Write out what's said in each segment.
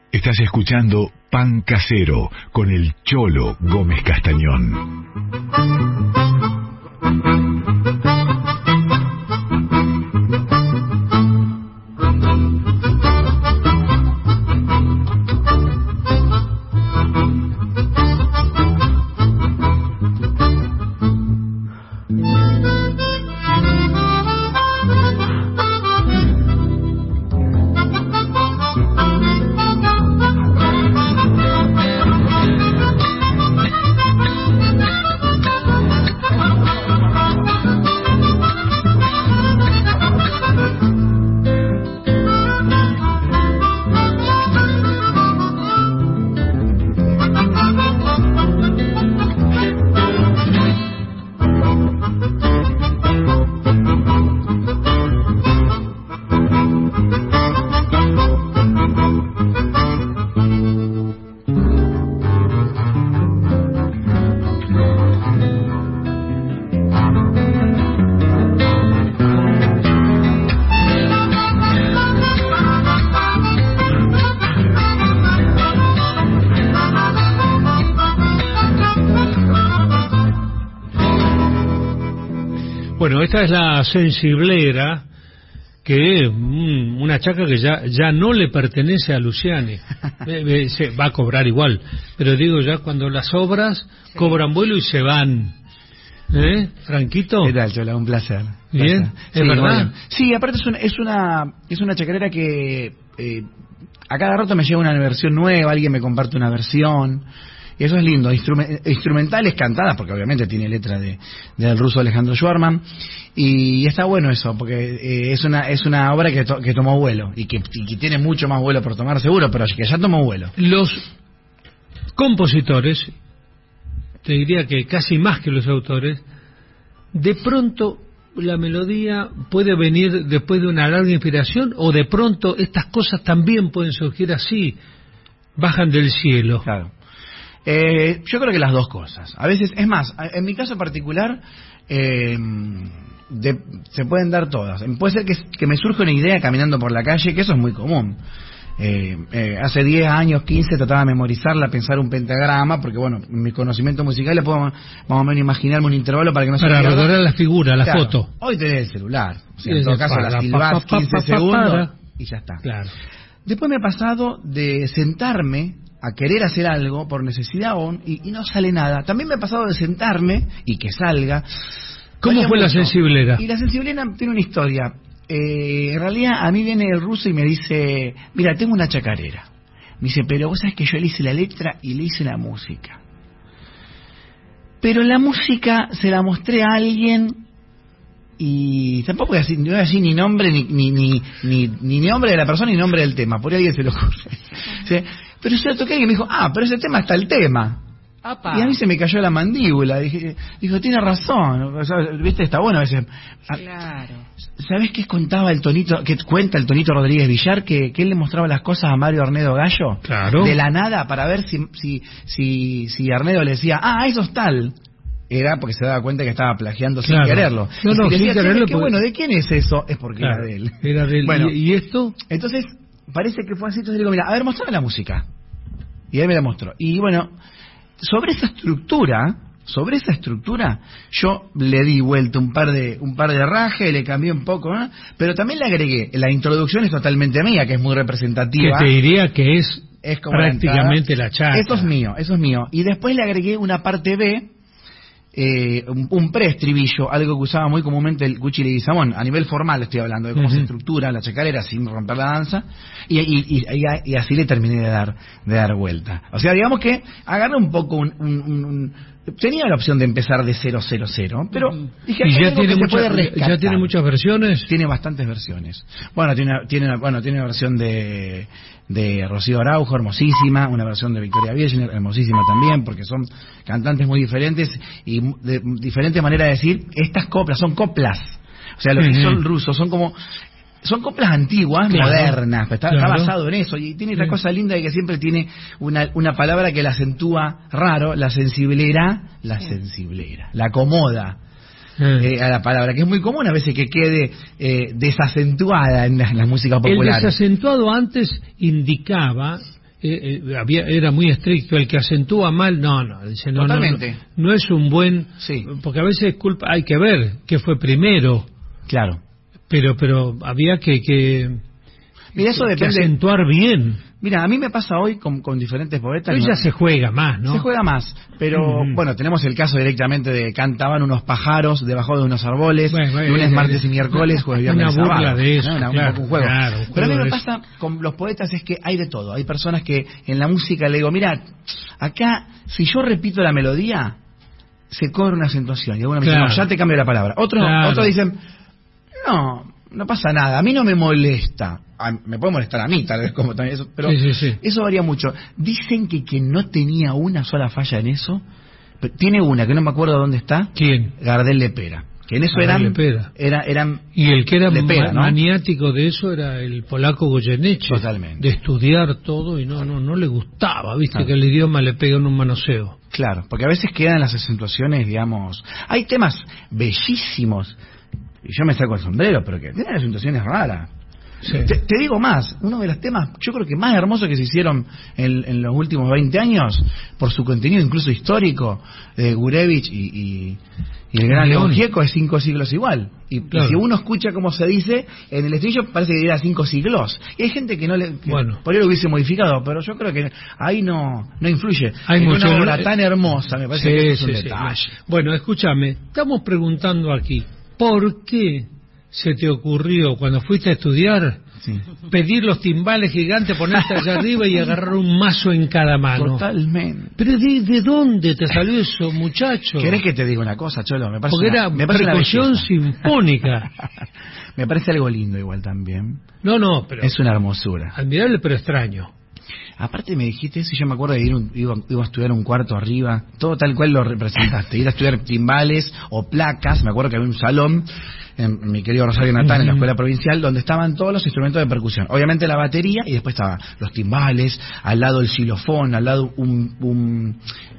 Estás escuchando Pan Casero con el Cholo Gómez Castañón. Bueno, esta es la sensiblera, que una chaca que ya no le pertenece a Luciani. Se va a cobrar igual, pero digo, ya cuando las obras cobran vuelo y se van. Franquito. ¿Qué tal, Chola? Un placer. Bien, sí, ¿es verdad? Bien. Sí, aparte es una chacarera que a cada rato me llega una versión nueva, alguien me comparte una versión. Y eso es lindo, instrumentales cantadas, porque obviamente tiene letra del ruso Alejandro Schwarman, y está bueno eso, porque es una obra que tomó vuelo, y que tiene mucho más vuelo por tomar seguro, pero que ya tomó vuelo. Los compositores, te diría que casi más que los autores, de pronto la melodía puede venir después de una larga inspiración, o de pronto estas cosas también pueden surgir así, bajan del cielo. Claro. Yo creo que las dos cosas. A veces, es más, en mi caso particular, se pueden dar todas. Puede ser que me surja una idea caminando por la calle, que eso es muy común. Hace 10 años, 15, trataba de memorizarla, pensar un pentagrama, porque bueno, en mi conocimiento musical le puedo más o menos imaginarme un intervalo para que no se para pierda. recordar la figura, la foto. Hoy tenés el celular. O sea, en todo caso, la silbás 15 segundos y ya está. Claro. Después me ha pasado de sentarme a querer hacer algo por necesidad y no sale nada. También me ha pasado de sentarme y que salga. ¿Cómo fue la sensiblera? Y la sensiblera tiene una historia. En realidad a mí viene el ruso y me dice, mira, tengo una chacarera. Me dice, pero vos sabés que yo le hice la letra y le hice la música. Pero la música se la mostré a alguien y tampoco voy a decir ni nombre ni nombre de la persona ni nombre del tema, por ahí alguien se lo ocurre. ¿Sí? Pero yo toqué y me dijo, pero ese tema está el tema. Apa. Y a mí se me cayó la mandíbula. Dijo, tiene razón. O sea, ¿viste? Está bueno a veces. Claro. ¿Sabés qué contaba qué cuenta el Tonito Rodríguez Villar? Que él le mostraba las cosas a Mario Arnedo Gallo. Claro. De la nada, para ver si Arnedo le decía, eso es tal. Era porque se daba cuenta que estaba plagiando sin quererlo. No, y sin decía, quererlo. Qué bueno, ¿de quién es eso? Es porque era de él. Era de él. Bueno, ¿Y esto? Entonces, parece que fue así. Entonces le digo, mira, a ver, mostrame la música. Y él me la mostró. Y bueno, sobre esa estructura, yo le di vuelta un par de rajes, le cambié un poco, ¿no? Pero también le agregué, la introducción es totalmente mía, que es muy representativa. Que te diría que es como prácticamente la chaca. Eso es mío. Y después le agregué una parte B, un preestribillo, algo que usaba muy comúnmente el Gucci Leguizamón, a nivel formal estoy hablando, de cómo se estructura la chacarera sin romper la danza, y así le terminé de dar vuelta. O sea, digamos que agarré un poco tenía la opción de empezar de 000, pero dije, ¿y ya tiene muchas versiones? Tiene bastantes versiones. Bueno, tiene una versión de Rocío Araujo, hermosísima, una versión de Victoria Bielsen, hermosísima también, porque son cantantes muy diferentes y de diferente manera de decir, estas coplas, son coplas. O sea, lo que son rusos, son coplas antiguas, modernas, pero está basado en eso, y tiene esta cosa linda de que siempre tiene una palabra que la acentúa raro, la sensiblera, la acomoda a la palabra, que es muy común a veces que quede desacentuada en la música popular. El desacentuado antes indicaba era muy estricto. El que acentúa mal, dice, Totalmente. No es un buen... Sí. Porque a veces hay que ver qué fue primero. Claro. Pero había que Mira, eso depende. acentuar bien. Mira, a mí me pasa hoy con diferentes poetas. Pero ya se juega más, ¿no? Se juega más, pero bueno, tenemos el caso directamente de cantaban unos pájaros debajo de unos árboles, lunes, martes y miércoles, jueves, viernes, una burla sábado, de eso, ¿no? claro, un juego. Claro, pero a mí me de pasa con los poetas es que hay de todo. Hay personas que en la música le digo, mira, acá si yo repito la melodía se cobra una acentuación y algunos me dicen, no, ya te cambio la palabra. Otros dicen, no pasa nada, a mí no me molesta. Me puede molestar a mí, tal vez, como también eso, pero sí. Eso varía mucho. Dicen que quien no tenía una sola falla en eso, tiene una, que no me acuerdo dónde está. ¿Quién? Gardel Lepera. Que en eso eran y el que era Lepera, ¿no? maniático de eso era el polaco Goyeneche. Totalmente. De estudiar todo y no le gustaba, viste, que el idioma le pega en un manoseo. Claro, porque a veces quedan las acentuaciones, digamos... Hay temas bellísimos, y yo me saco el sombrero, pero que tienen acentuaciones raras. Sí. Te digo más, uno de los temas yo creo que más hermosos que se hicieron en los últimos 20 años, por su contenido incluso histórico, de Gurevich y el gran León Gieco, es 5 siglos igual. Y si uno escucha como se dice, en el estribillo parece que era 5 siglos. Y hay gente que por ahí lo hubiese modificado, pero yo creo que ahí no influye. Hay una obra tan hermosa, me parece que es un detalle. Bueno, escúchame, estamos preguntando aquí, ¿por qué se te ocurrió cuando fuiste a estudiar pedir los timbales gigantes, ponerte allá arriba y agarrar un mazo en cada mano? Totalmente. Pero ¿de dónde te salió eso, muchacho? ¿Querés que te diga una cosa, Cholo? Me parece porque era percusión sinfónica. Me parece algo lindo igual también. No, pero... Es una hermosura. Admirable pero extraño. Aparte me dijiste eso y yo me acuerdo de iba a estudiar un cuarto arriba, todo tal cual lo representaste, ir a estudiar timbales o placas. Me acuerdo que había un salón en mi querido Rosario Natal, en la escuela provincial, donde estaban todos los instrumentos de percusión. Obviamente la batería, y después estaban los timbales, al lado el xilofón, al lado un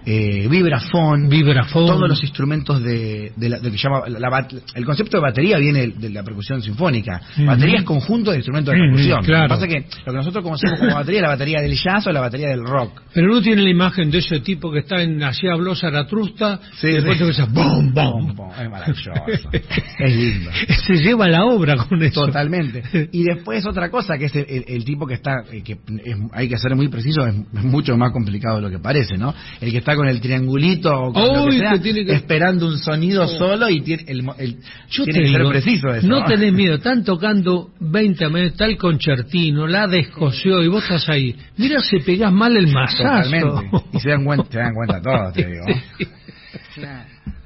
vibrafón, todos los instrumentos de que llama el concepto de batería viene de la percusión sinfónica. Batería es conjunto de instrumentos de percusión. Claro. Lo que pasa es que lo que nosotros conocemos como batería es la batería del jazz o la batería del rock. Pero no tiene la imagen de ese tipo que está en Así habló Zaratrusta, y después te ves ¡bom, bom! Es maravilloso. Es lindo. Se lleva la obra con eso. Totalmente. Y después otra cosa, que es el tipo que está, hay que ser muy preciso, es mucho más complicado de lo que parece, ¿no? El que está con el triangulito o con lo que sea, esperando un sonido solo y tiene tiene que ser preciso eso. No tenés miedo, están tocando 20 minutos, está el concertino, la descosió y vos estás ahí. Mira si pegás mal el mazazo. Totalmente. Y se dan cuenta todos, te digo. Claro.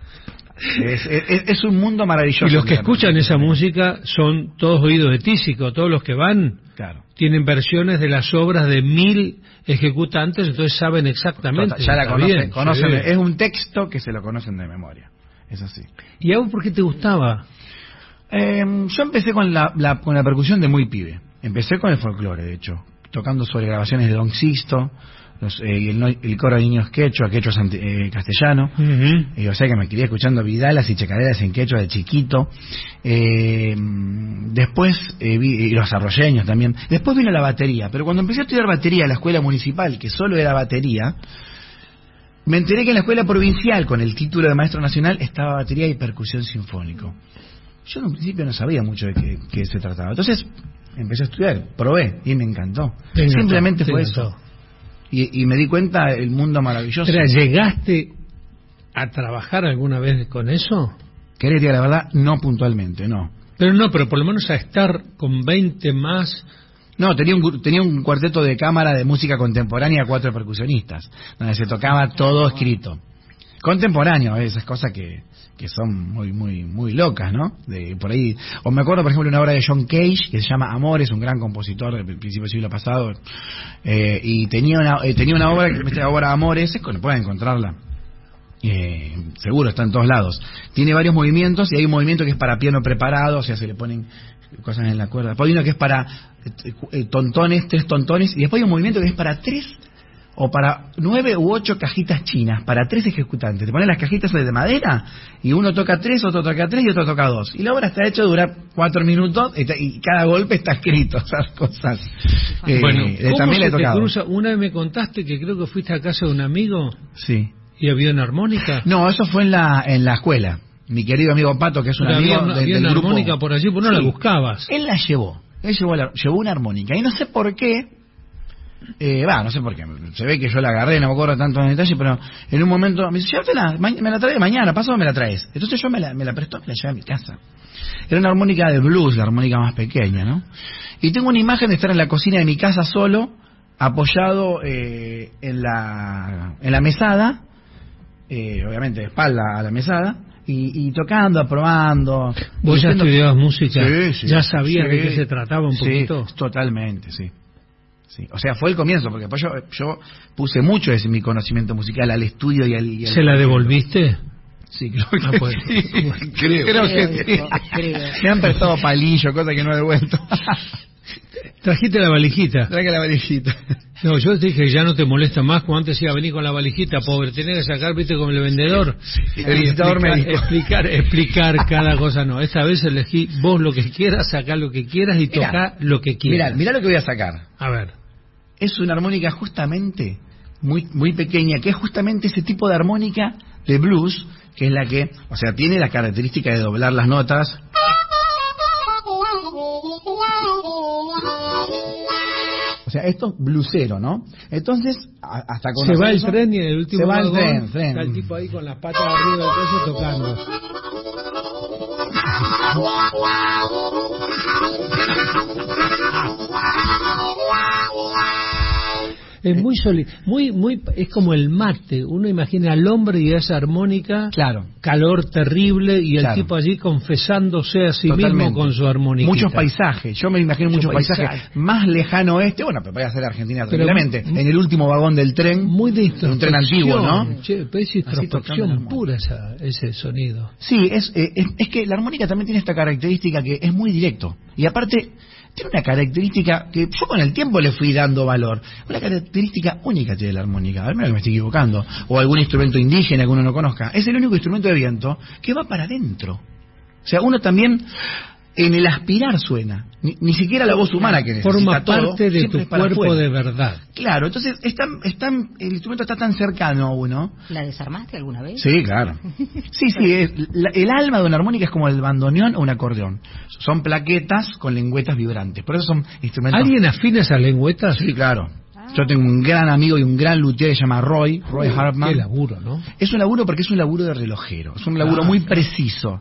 Es un mundo maravilloso. Y los que escuchan esa música son todos oídos de tísico, todos los que van tienen versiones de las obras de 1000 ejecutantes, entonces saben exactamente. Ya la conocen, es un texto que se lo conocen de memoria, es así. ¿Y a vos por qué te gustaba? Yo empecé con la percusión de muy pibe, empecé con el folclore, de hecho, tocando sobre grabaciones de Don Sixto, y el coro de niños quechua castellano, o sea que me quería escuchando vidalas y chacareras en quechua de chiquito. Después vi los arroyeños también. Después vino la batería, pero cuando empecé a estudiar batería en la escuela municipal, que solo era batería, me enteré que en la escuela provincial, con el título de maestro nacional, estaba batería y percusión sinfónico. Yo en un principio no sabía mucho de qué se trataba. Entonces empecé a estudiar, probé y me encantó. Simplemente fue eso. Y me di cuenta el mundo maravilloso. ¿Pero llegaste a trabajar alguna vez con eso? ¿Querés decir la verdad? No puntualmente, no. Pero por lo menos a estar con 20 más... No, tenía un cuarteto de cámara de música contemporánea, 4 percusionistas, donde se tocaba todo escrito. Contemporáneo, esas cosas que son muy locas, ¿no? Por ahí, o me acuerdo por ejemplo una obra de John Cage que se llama Amores, un gran compositor del principio del siglo pasado, y tenía una obra, esta obra Amores, pueden encontrarla, seguro está en todos lados. Tiene varios movimientos y hay un movimiento que es para piano preparado, o sea, se le ponen cosas en la cuerda. Después hay uno que es para 3 tontones, y después hay un movimiento que es para 3 o para 9 u 8 cajitas chinas, para 3 ejecutantes. Te ponen las cajitas de madera, y uno toca 3, otro toca 3 y otro toca 2. Y la obra está hecha, dura 4 minutos, y cada golpe está escrito, esas cosas. Bueno, ¿cómo también le he tocado. cruza? Una vez me contaste que creo que fuiste a casa de un amigo Sí. y había una armónica. No, eso fue en la escuela. Mi querido amigo Pato, que es un Pero amigo había del una grupo. armónica por allí, pues no la buscabas. Él la llevó. Él llevó una armónica. Y no sé por qué. No sé por qué. Se ve que yo la agarré, no me acuerdo tanto en detalle, pero en un momento me dice, llévatela, me la traes mañana, pasado me la traes. Entonces yo me la prestó, me la llevé a mi casa. Era una armónica de blues, la armónica más pequeña, ¿no? Y tengo una imagen de estar en la cocina de mi casa solo, apoyado en la mesada, obviamente de espalda a la mesada, y tocando, aprobando. ¿Vos ya estudiabas música? Sí, ¿Ya sabías de sí. qué se trataba un poquito? Sí, totalmente, sí. Sí, o sea, fue el comienzo, porque después yo puse mucho de mi conocimiento musical al estudio y al... ¿Se la devolviste? Sí, creo que pues, sí. Creo que sí. Me han prestado palillo, cosa que no he devuelto. ¿Trajiste la valijita? Trae la valijita. No, yo te dije, ya no te molesta más, como antes iba a venir con la valijita, pobre, tenés que sacar, viste, como el vendedor. El visitador médico. Explicar cada cosa, no. Esta vez elegí vos lo que quieras, sacá lo que quieras y tocá lo que quieras. Mirá lo que voy a sacar. A ver. Es una armónica justamente muy, muy pequeña, que es justamente ese tipo de armónica de blues, que es la que, o sea, tiene la característica de doblar las notas. O sea, esto es blusero, ¿no? Entonces, hasta con se va el tren y en el último se va el vagón tren. Está el tipo ahí con las patas arriba del peso tocando. Es muy muy es como el mate. Uno imagina al hombre y a esa armónica, claro, calor terrible y el claro, tipo allí confesándose a sí totalmente mismo con su armónica. Muchos paisajes, yo me imagino muchos paisajes. Más lejano oeste, bueno, pero puede ser Argentina tranquilamente, en el último vagón del tren, muy de introspección, un tren antiguo, ¿no? Che, es introspección pura ese sonido. Sí, es que la armónica también tiene esta característica que es muy directo. Y aparte, tiene una característica que yo con el tiempo le fui dando valor. Una característica única tiene la armónica, al menos que me estoy equivocando. O algún instrumento indígena que uno no conozca. Es el único instrumento de viento que va para adentro. O sea, uno también en el aspirar suena. Ni siquiera la voz humana que necesita forma todo, parte de tu cuerpo afuera. de verdad. Claro, entonces el instrumento está tan cercano a uno. ¿La desarmaste alguna vez? Sí, claro. Sí, el alma de una armónica es como el bandoneón o un acordeón. Son plaquetas con lengüetas vibrantes. Por eso son instrumentos... ¿Alguien afina esas lengüetas? Sí, claro. Yo tengo un gran amigo y un gran luthier que se llama Roy Hartman. Qué laburo, ¿no? Es un laburo porque es un laburo de relojero. Es un laburo muy preciso.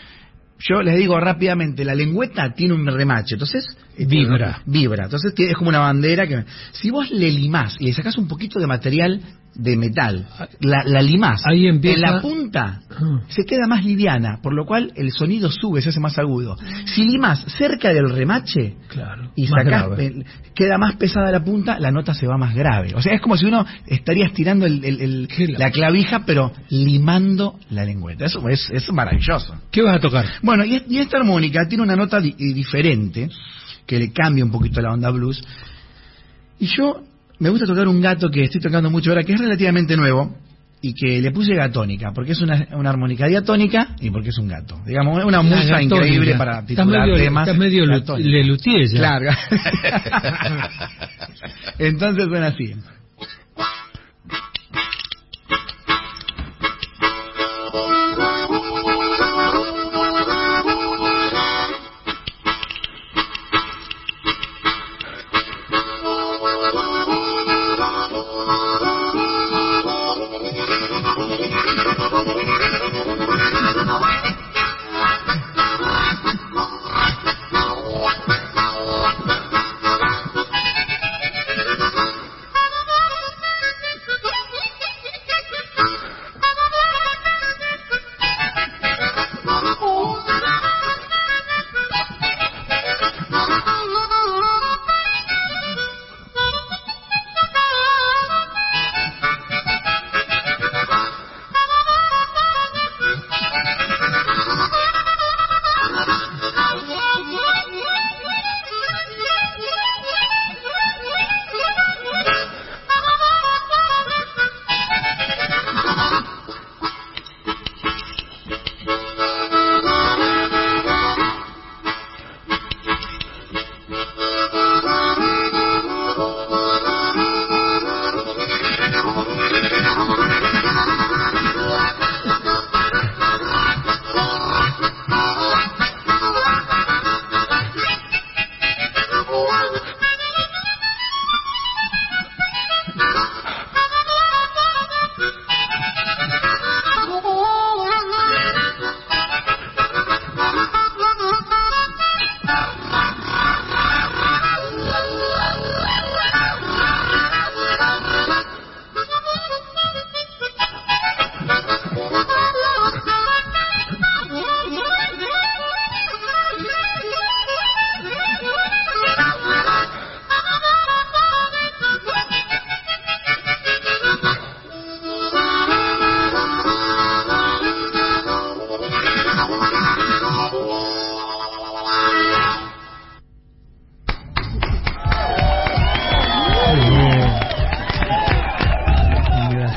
Yo les digo rápidamente, la lengüeta tiene un remache, entonces vibra. Entonces es como una bandera que si vos le limás y le sacás un poquito de material de metal, la limás, ahí empieza... en la punta se queda más liviana, por lo cual el sonido sube, se hace más agudo. Si limás cerca del remache, claro, y sacás, queda más pesada la punta, la nota se va más grave. O sea, es como si uno estaría estirando la clavija, pero limando la lengüeta. Eso es maravilloso. ¿Qué vas a tocar? Bueno, y esta armónica tiene una nota diferente, que le cambia un poquito la onda blues. Y yo me gusta tocar un gato que estoy tocando mucho ahora, que es relativamente nuevo, y que le puse gatónica, porque es una armónica diatónica y porque es un gato. Digamos, una musa increíble para titular temas. Estás medio le luthier ya. Claro. Entonces suena así.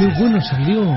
Qué bueno salió.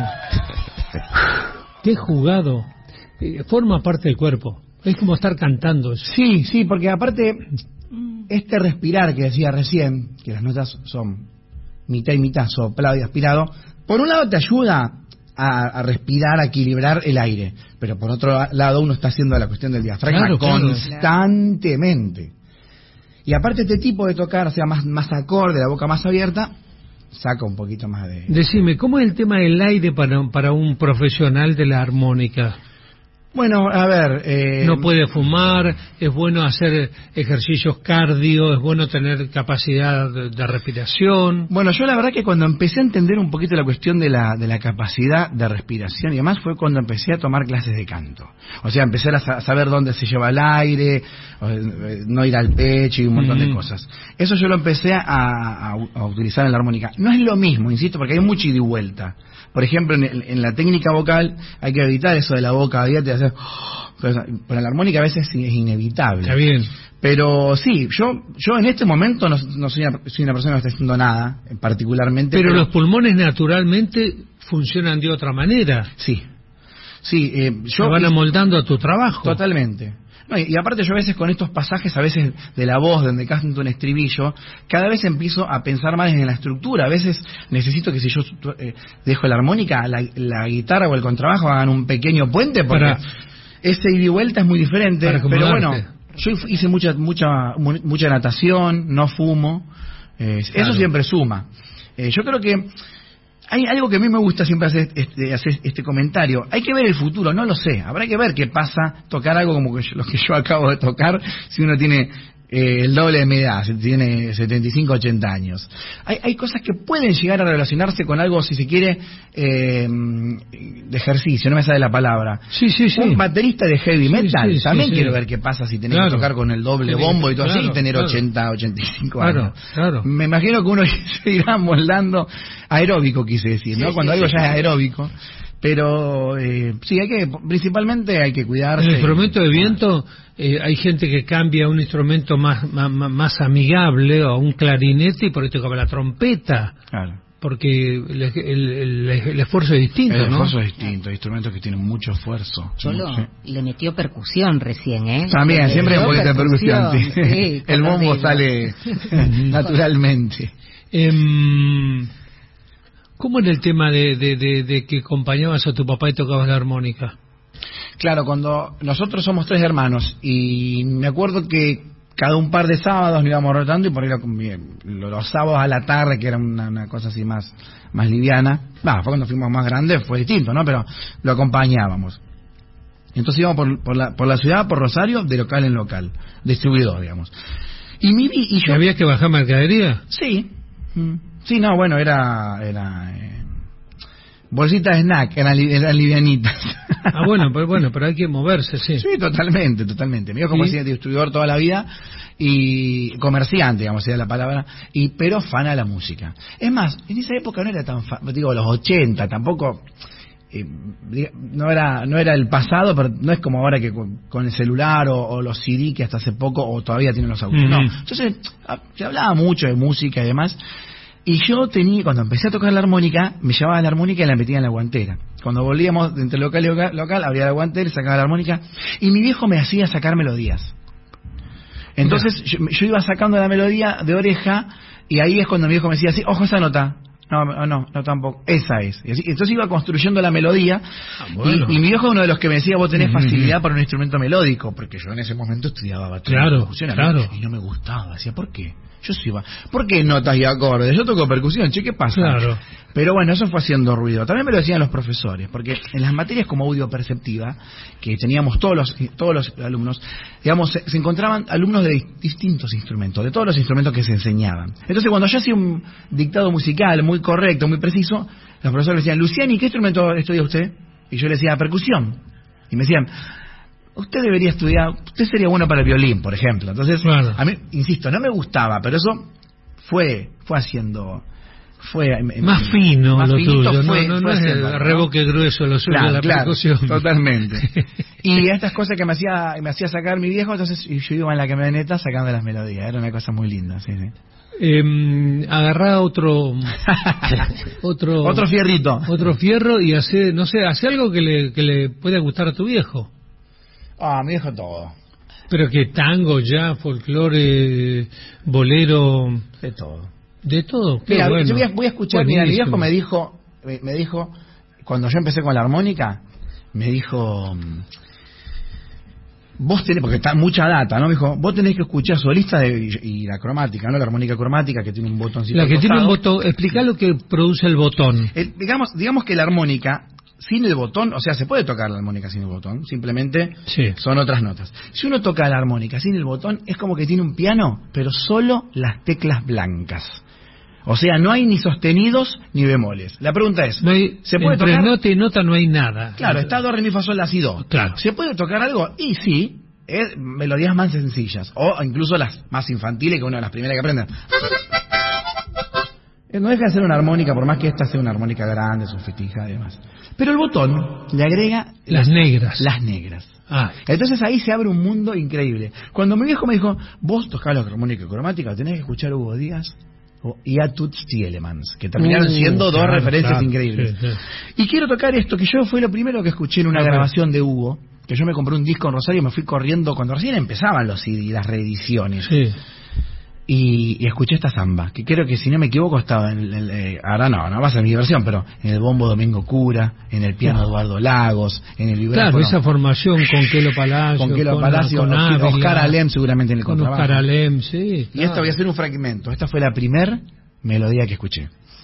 Qué jugado. Forma parte del cuerpo. Es como estar cantando. Sí, sí, porque aparte, este respirar que decía recién, que las notas son mitad y mitad, soplado y aspirado, por un lado te ayuda a respirar, a equilibrar el aire, pero por otro lado uno está haciendo la cuestión del diafragma constantemente. Y aparte este tipo de tocar, o sea, más acorde, la boca más abierta, saca un poquito más de... Decime, ¿cómo es el tema del aire para un profesional de la armónica? Bueno, a ver... no puede fumar, es bueno hacer ejercicios cardio, es bueno tener capacidad de respiración. Bueno, yo la verdad que cuando empecé a entender un poquito la cuestión de la capacidad de respiración y demás fue cuando empecé a tomar clases de canto. O sea, empecé a saber dónde se lleva el aire, no ir al pecho y un montón de cosas. Eso yo lo empecé a utilizar en la armónica. No es lo mismo, insisto, porque hay mucha ida y vuelta. Por ejemplo, en la técnica vocal hay que evitar eso de la boca abierta y hacer... Pero en la armónica a veces es inevitable. Está bien. Pero sí, yo en este momento no soy una persona que no está haciendo nada, particularmente. Pero los pulmones naturalmente funcionan de otra manera. Sí. Sí, se van amoldando a tu trabajo. Totalmente. No, y aparte yo a veces con estos pasajes, a veces de la voz, donde canto un estribillo, cada vez empiezo a pensar más en la estructura. A veces necesito que si yo dejo la armónica, la guitarra o el contrabajo hagan un pequeño puente, porque ese ida y vuelta es muy diferente. Pero bueno, yo hice mucha natación, no fumo, eso siempre suma. Yo creo que hay algo que a mí me gusta siempre hacer este comentario. Hay que ver el futuro, no lo sé. Habrá que ver qué pasa, tocar algo como lo que yo acabo de tocar, si uno tiene el doble de mi edad, si tiene 75, 80 años. Hay cosas que pueden llegar a relacionarse con algo, si se quiere, de ejercicio, no me sale la palabra. Sí. Un baterista de heavy metal, también quiero ver qué pasa si tenés que tocar con el doble bombo y todo así, y tener 80, 85 años. Claro. Me imagino que uno se irá moldando, aeróbico quise decir, ¿no? Cuando algo ya es aeróbico. Pero sí, principalmente hay que cuidarse. En el instrumento de viento hay gente que cambia a un instrumento más amigable, o un clarinete, y por eso toca la trompeta. Claro. Porque el esfuerzo es distinto, ¿no? El esfuerzo es distinto, hay instrumentos que tienen mucho esfuerzo. Le metió percusión recién, ¿eh? También, siempre un poquito de percusión, sí. El bombo sale naturalmente. ¿Cómo era el tema de que acompañabas a tu papá y tocabas la armónica? Claro, cuando nosotros somos 3 hermanos, y me acuerdo que cada un par de sábados nos íbamos rotando, y por ahí los sábados a la tarde, que era una cosa así más liviana, fue cuando fuimos más grandes, fue distinto, ¿no? Pero lo acompañábamos. Entonces íbamos por la ciudad, por Rosario, de local en local, distribuidor, digamos. Y yo... ¿Había que bajar mercadería? Sí. Sí, no, bueno, era bolsitas de snack, eran livianitas. Pero hay que moverse, sí. Sí, totalmente. Mi hijo como decía, distribuidor toda la vida y comerciante, digamos, sería la palabra, pero fan a la música. Es más, en esa época no era tan los 80, tampoco no era el pasado, pero no es como ahora que con el celular o los CD que hasta hace poco o todavía tienen los autos. No, entonces se hablaba mucho de música y demás. Y yo cuando empecé a tocar la armónica, me llevaba la armónica y la metía en la guantera. Cuando volvíamos de entre local y local, abría la guantera y sacaba la armónica. Y mi viejo me hacía sacar melodías. Entonces yo iba sacando la melodía de oreja, y ahí es cuando mi viejo me decía, sí, ojo esa nota. No, tampoco. Esa es. Y así, entonces iba construyendo la melodía. Y mi viejo es uno de los que me decía, vos tenés facilidad para un instrumento melódico, porque yo en ese momento estudiaba batería y percusión, y no me gustaba. Decía, ¿por qué? ¿Por qué notas y acordes? Yo toco percusión, ¿qué pasa? Claro. Pero bueno, eso fue haciendo ruido. También me lo decían los profesores, porque en las materias como audio perceptiva, que teníamos todos los alumnos, digamos, se encontraban alumnos de distintos instrumentos, de todos los instrumentos que se enseñaban. Entonces, cuando yo hacía un dictado musical muy correcto, muy preciso, los profesores decían, Luciani, ¿qué instrumento estudia usted? Y yo le decía, percusión. Y me decían, usted debería estudiar, usted sería bueno para el violín, por ejemplo. Entonces, a mí, insisto, no me gustaba, pero eso fue haciendo... más fino más lo finito, tuyo, no es el revoque grueso lo suyo de la percusión. Totalmente. Y estas cosas que me hacía sacar mi viejo, entonces yo iba en la camioneta sacando las melodías, era una cosa muy linda, sí. Agarrá otro fierrito. Otro fierro y hace, no sé, hace algo que le pueda gustar a tu viejo. Mi viejo todo. Pero que tango, ya, folclore, bolero... De todo. De todo. Mira, bueno. yo voy a escuchar, mira, mi viejo me dijo, cuando yo empecé con la armónica, me dijo, vos tenés, porque está mucha data, ¿no? Me dijo, vos tenés que escuchar solista y la cromática, ¿no? La armónica cromática que tiene un botoncito. La que tiene un botón, explica lo que produce el botón. Digamos que la armónica, sin el botón, o sea, se puede tocar la armónica sin el botón, simplemente son otras notas. Si uno toca la armónica sin el botón, es como que tiene un piano, pero solo las teclas blancas. O sea, no hay ni sostenidos ni bemoles. La pregunta es, no hay, ¿se puede entre tocar? nota y nota no hay nada. Claro, está do, re, mi, fa, sol, la, si, do. Claro. ¿Se puede tocar algo? Y sí, melodías más sencillas, o incluso las más infantiles, que una de las primeras que aprenden. No deja de ser una armónica, por más que esta sea una armónica grande, sofisticada y demás. Pero el botón le agrega... Las negras. Las negras. Ah. Entonces ahí se abre un mundo increíble. Cuando mi viejo me dijo, vos tocás la armónica cromática, tenés que escuchar Hugo Díaz y a Toots Thielemans, que terminaron siendo dos referencias increíbles. Sí. Y quiero tocar esto, que yo fue lo primero que escuché en una grabación de Hugo, que yo me compré un disco en Rosario y me fui corriendo cuando recién empezaban los CD, las reediciones. Sí. Y escuché esta samba, que creo que si no me equivoco estaba en ahora no va a ser mi versión, pero en el bombo Domingo Cura, en el piano Eduardo Lagos, en el vibráfono. Claro, esa formación con Kelo Palacio, con Ávila, Oscar Alem seguramente en el contrabajo. Oscar Alem, sí. Y esto voy a hacer un fragmento. Esta fue la primer melodía que escuché.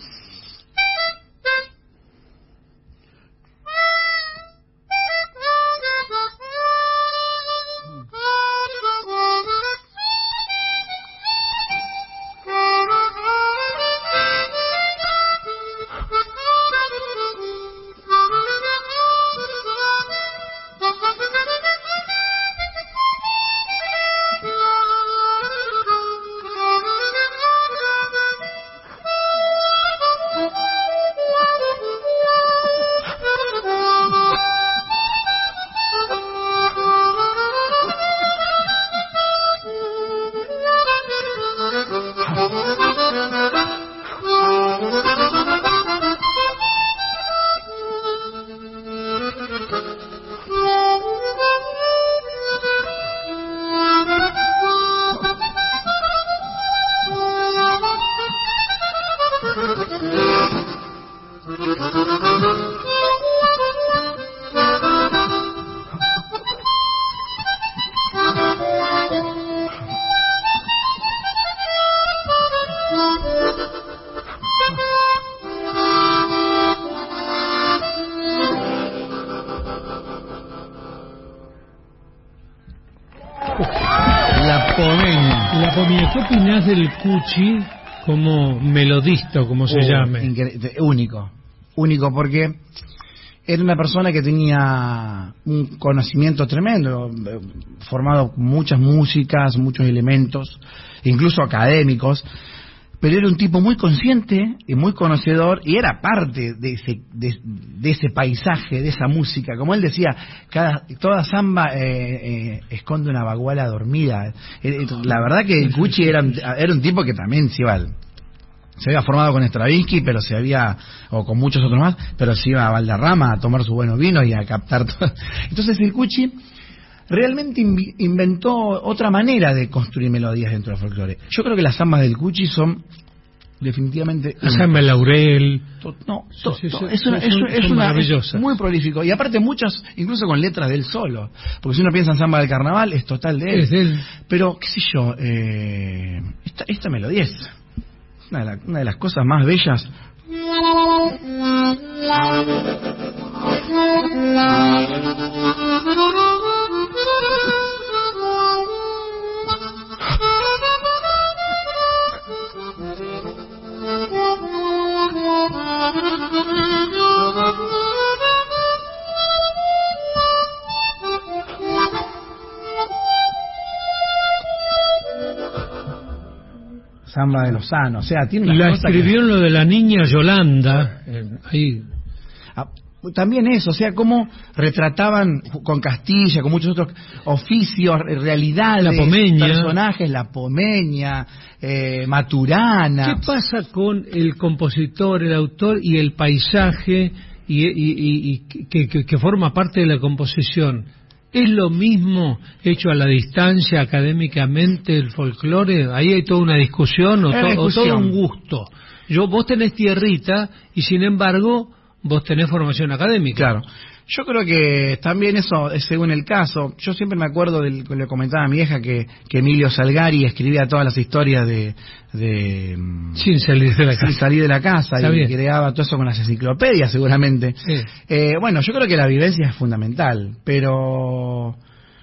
La Pomina, ¿qué opinás del Cuchi como melodista o como se llame? Único porque era una persona que tenía un conocimiento tremendo, formado con muchas músicas, muchos elementos, incluso académicos, pero era un tipo muy consciente y muy conocedor, y era parte de ese paisaje, de esa música. Como él decía, toda samba esconde una baguala dormida. La verdad que el Cuchi era un tipo que también se había formado con Stravinsky, pero o con muchos otros más, pero se iba a Valderrama a tomar sus buenos vinos y a captar todo. Entonces el Cuchi realmente inventó otra manera de construir melodías dentro del folclore. Yo creo que las zambas del Cuchi son definitivamente... La samba de Laurel... Es maravillosa. Muy prolífico. Y aparte muchas, incluso con letras del solo. Porque si uno piensa en samba del carnaval, es total de él. Es de él. Pero, qué sé yo, esta melodía es una de las cosas más bellas. Samba de Lozano, o sea, tiene una la cosa escribió en lo de la niña Yolanda, ahí. también eso, o sea, cómo retrataban con Castilla, con muchos otros oficios, realidades, la Pomeña, personajes, la Pomeña, Maturana. ¿Qué pasa con el compositor, el autor y el paisaje y que forma parte de la composición? ¿Es lo mismo hecho a la distancia académicamente el folclore? Ahí hay toda una discusión o todo un gusto. Vos tenés tierrita y sin embargo vos tenés formación académica. Claro. Yo creo que también eso es según el caso. Yo siempre me acuerdo que le comentaba a mi vieja que Emilio Salgari escribía todas las historias sin salir de la casa. Sin salir de la casa. Está y bien. creaba todo eso con las enciclopedias seguramente. Sí. Bueno, yo creo que la vivencia es fundamental, pero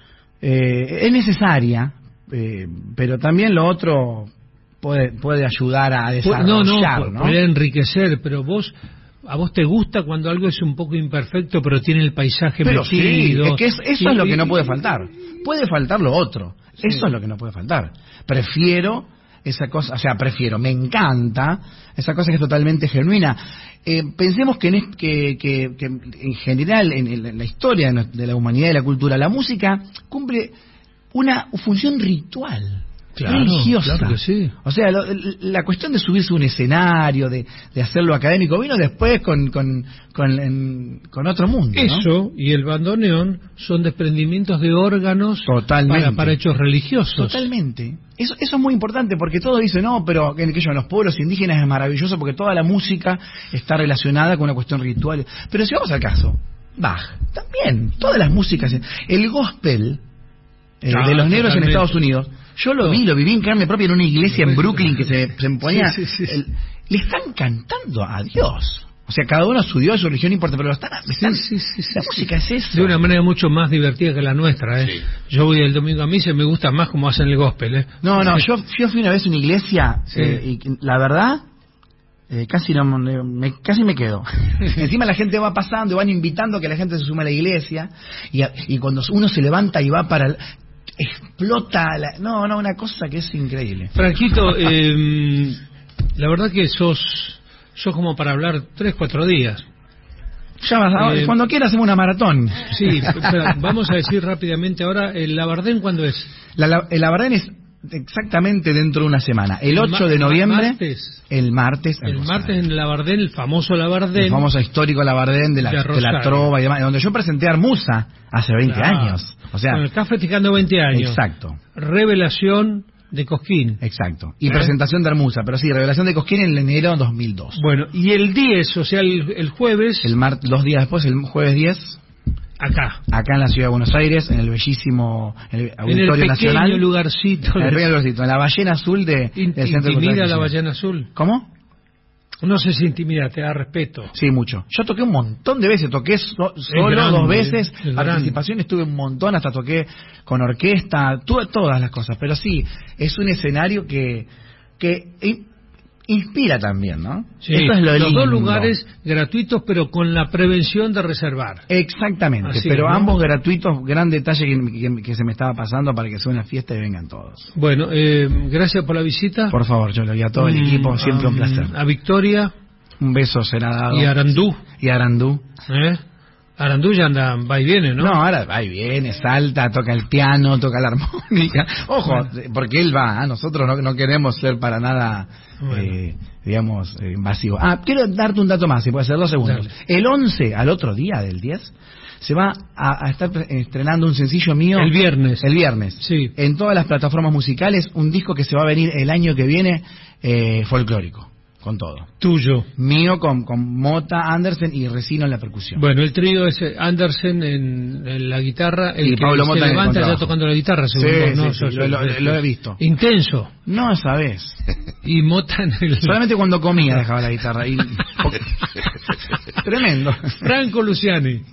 es necesaria, pero también lo otro puede ayudar a desarrollar, ¿no? Puede enriquecer, pero a vos te gusta cuando algo es un poco imperfecto, pero tiene el paisaje pero metido. Sí, es que eso es lo que no puede faltar. Puede faltar lo otro. Sí. Eso es lo que no puede faltar. Prefiero esa cosa, me encanta esa cosa que es totalmente genuina. Pensemos que en general, en la historia de la humanidad y la cultura, la música cumple una función ritual. Claro, religiosa. Claro que sí. O sea, la cuestión de subirse a un escenario, de hacerlo académico, vino después con otro mundo, ¿no? Eso y el bandoneón son desprendimientos de órganos para hechos religiosos. Totalmente. Eso es muy importante porque todos dicen, no, pero en los pueblos indígenas es maravilloso porque toda la música está relacionada con una cuestión ritual. Pero si vamos al caso, Bach, también, todas las músicas, el gospel de los negros en Estados Unidos, yo lo viví en carne propia en una iglesia en Brooklyn que se ponía... le están cantando a Dios. O sea, cada uno a su Dios, a su religión, no importa, pero la música es eso. De una manera mucho más divertida que la nuestra, ¿eh? Sí. Yo voy el domingo a misa y me gusta más como hacen el gospel, ¿eh? No, yo fui una vez a una iglesia y la verdad... casi me quedo. Encima la gente va pasando y van invitando a que la gente se sume a la iglesia y cuando uno se levanta y va para explota una cosa que es increíble. Franquito, la verdad que sos como para hablar 3-4 días. Ya vas, cuando quieras hacemos una maratón. Sí, pero vamos a decir rápidamente ahora, ¿el Labardén cuándo es? El Labardén es exactamente dentro de una semana. El 8 de noviembre. El martes. El martes en Labardén, el famoso Labardén. El famoso histórico Labardén de la trova y demás, donde yo presenté a Hermusa hace 20 años. O sea, bueno, está festejando 20 años. Exacto. Revelación de Cosquín. Exacto. Y presentación de Hermusa, pero sí, revelación de Cosquín en enero de 2002. Bueno, y el 10, o sea, el jueves. 2 días después, el jueves 10. Acá en la ciudad de Buenos Aires, en el bellísimo Auditorio Nacional. En el lugarcito. En la ballena azul del Centro Cultural. ¿Intimida la ballena azul? ¿Cómo? No sé si intimida, te da respeto. Sí, mucho. Yo toqué un montón de veces, toqué solo grande, 2 veces, participación estuve un montón, hasta toqué con orquesta, tuve todas las cosas, pero sí, es un escenario que inspira también, ¿no? Sí, eso es lo lindo. Los 2 lugares gratuitos, pero con la prevención de reservar. Exactamente, así pero es, ¿no? Ambos gratuitos, gran detalle que se me estaba pasando para que sea una fiesta y vengan todos. Bueno, gracias por la visita. Por favor, yo le doy a todo el equipo, siempre un placer. A Victoria. Un beso será dado. Y Arandú. Arandú ya anda, va y viene, ¿no? No, ahora va y viene, salta, toca el piano, toca la armónica. Ojo, porque él va, nosotros no queremos ser para nada, digamos, invasivo. Quiero darte un dato más, si puede ser 2 segundos. Dale. El 11, al otro día del 10, se va a estar estrenando un sencillo mío. El viernes. Sí. En todas las plataformas musicales, un disco que se va a venir el año que viene, folclórico. Con todo. Tuyo. Mío con Mota, Andersen y Resino en la percusión. Bueno, el trío es Andersen en la guitarra, el y que Pablo Mota se levanta ya tocando la guitarra, según vos, ¿no? Sí, lo he visto. Intenso. No sabés. Y Mota en el... Solamente cuando comía dejaba la guitarra. Tremendo. Franco Luciani.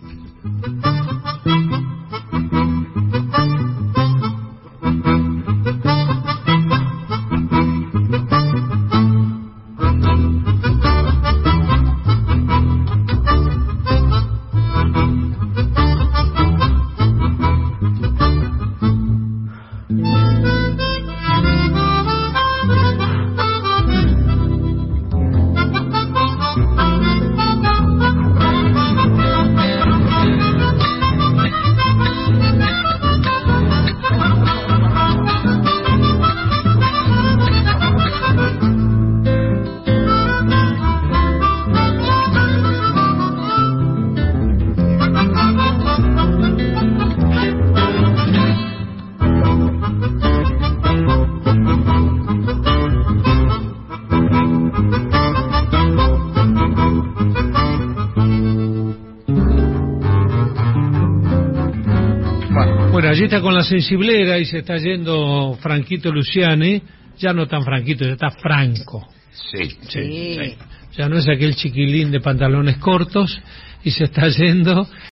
Bueno, allí está con la sensiblera y se está yendo Franquito Luciani, ya no tan Franquito, ya está Franco. Sí. Ya no es aquel chiquilín de pantalones cortos y se está yendo